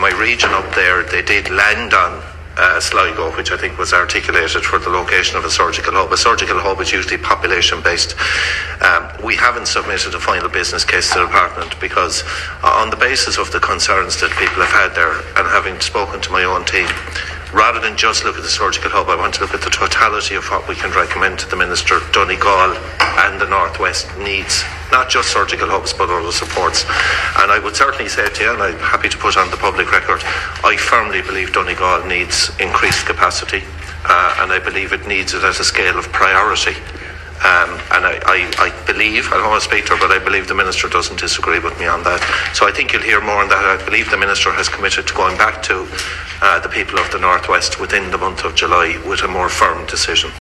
My region up there, they did land on Sligo, which I think was articulated for the location of a surgical hub. A surgical hub is usually population based. We haven't submitted a final business case to the department because on the basis of the concerns that people have had there, and having spoken to my own team, rather than just look at the surgical hub, I want to look at the totality of what we can recommend to the Minister. Donegal and the Northwest needs not just surgical hubs but other supports. And I would certainly say to you, and I'm happy to put on the public record, I firmly believe Donegal needs increased capacity, and I believe it needs it at a scale of priority. And I believe, I don't want to speak to her, but I believe the Minister doesn't disagree with me on that. So I think you'll hear more on that. I believe the Minister has committed to going back to the people of the Northwest within the month of July with a more firm decision.